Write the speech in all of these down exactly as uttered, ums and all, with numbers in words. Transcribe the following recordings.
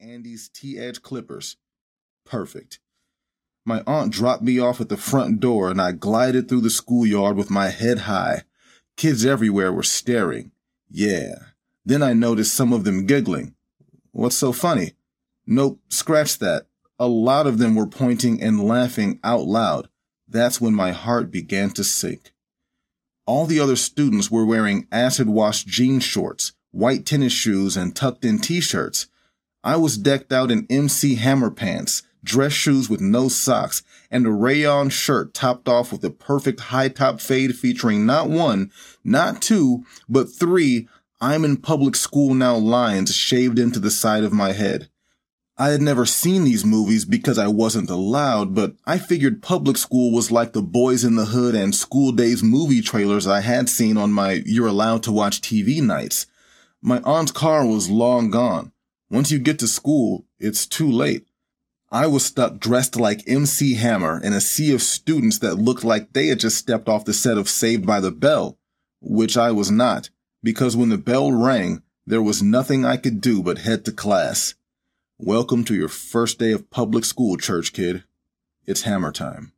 Andy's T-Edge Clippers. Perfect. My aunt dropped me off at the front door and I glided through the schoolyard with my head high. Kids everywhere were staring. Yeah. Then I noticed some of them giggling. What's so funny? Nope, scratch that. A lot of them were pointing and laughing out loud. That's when my heart began to sink. All the other students were wearing acid-wash jean shorts, white tennis shoes, and tucked-in t-shirts. I was decked out in M C Hammer pants, dress shoes with no socks, and a rayon shirt topped off with a perfect high-top fade featuring not one, not two, but three "I'm in public school now" lines shaved into the side of my head. I had never seen these movies because I wasn't allowed, but I figured public school was like the Boys in the Hood and School Days movie trailers I had seen on my You're Allowed to Watch T V nights. My aunt's car was long gone. Once you get to school, it's too late. I was stuck dressed like M C Hammer in a sea of students that looked like they had just stepped off the set of Saved by the Bell, which I was not, because when the bell rang, there was nothing I could do but head to class. Welcome to your first day of public school, church kid. It's hammer time.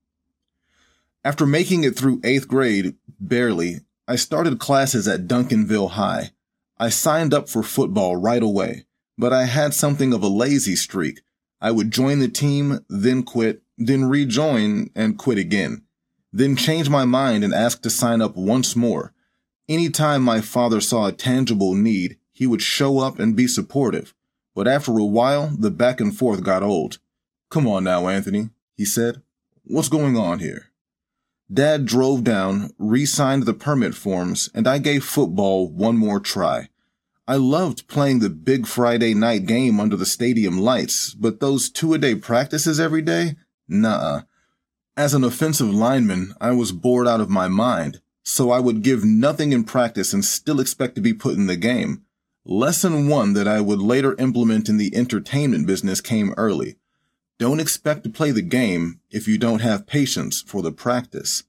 After making it through eighth grade, barely, I started classes at Duncanville High. I signed up for football right away, but I had something of a lazy streak. I would join the team, then quit, then rejoin, and quit again. Then change my mind and ask to sign up once more. Anytime my father saw a tangible need, he would show up and be supportive. But after a while, the back and forth got old. "Come on now, Anthony," he said. "What's going on here?" Dad drove down, re-signed the permit forms, and I gave football one more try. I loved playing the big Friday night game under the stadium lights, but those two-a-day practices every day? Nuh-uh. As an offensive lineman, I was bored out of my mind, so I would give nothing in practice and still expect to be put in the game. Lesson one that I would later implement in the entertainment business came early. Don't expect to play the game if you don't have patience for the practice.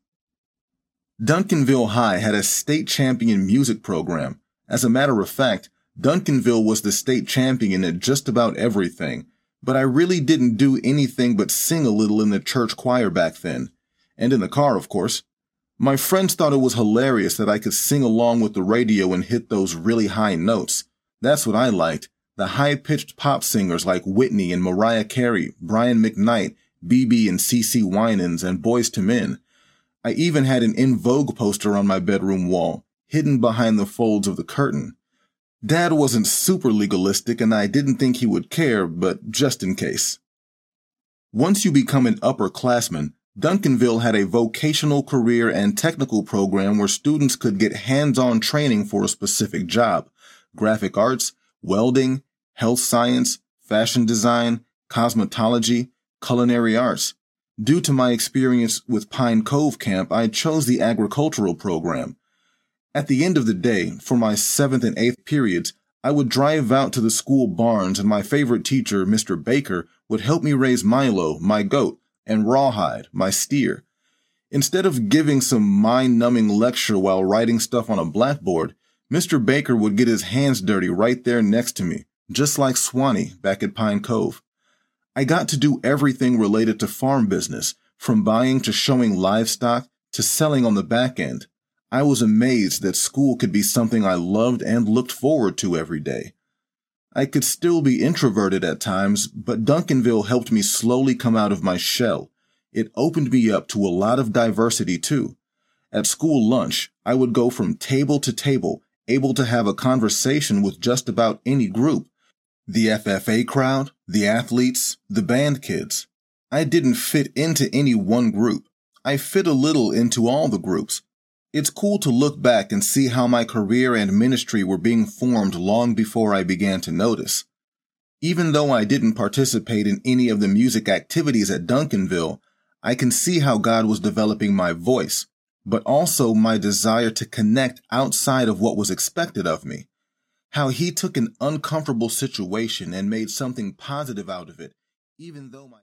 Duncanville High had a state champion music program. As a matter of fact, Duncanville was the state champion at just about everything, but I really didn't do anything but sing a little in the church choir back then. And in the car, of course. My friends thought it was hilarious that I could sing along with the radio and hit those really high notes. That's what I liked, the high-pitched pop singers like Whitney and Mariah Carey, Brian McKnight, B B and CeCe Winans, and Boyz two Men. I even had an In Vogue poster on my bedroom wall, hidden behind the folds of the curtain. Dad wasn't super legalistic and I didn't think he would care, but just in case. Once you become an upperclassman, Duncanville had a vocational career and technical program where students could get hands-on training for a specific job: graphic arts, welding, health science, fashion design, cosmetology, culinary arts. Due to my experience with Pine Cove Camp, I chose the agricultural program. At the end of the day, for my seventh and eighth periods, I would drive out to the school barns and my favorite teacher, Mister Baker, would help me raise Milo, my goat, and Rawhide, my steer. Instead of giving some mind-numbing lecture while writing stuff on a blackboard, Mister Baker would get his hands dirty right there next to me, just like Swanee back at Pine Cove. I got to do everything related to farm business, from buying to showing livestock to selling on the back end. I was amazed that school could be something I loved and looked forward to every day. I could still be introverted at times, but Duncanville helped me slowly come out of my shell. It opened me up to a lot of diversity too. At school lunch, I would go from table to table, able to have a conversation with just about any group. The F F A crowd, the athletes, the band kids. I didn't fit into any one group. I fit a little into all the groups. It's cool to look back and see how my career and ministry were being formed long before I began to notice. Even though I didn't participate in any of the music activities at Duncanville, I can see how God was developing my voice, but also my desire to connect outside of what was expected of me. How he took an uncomfortable situation and made something positive out of it, even though my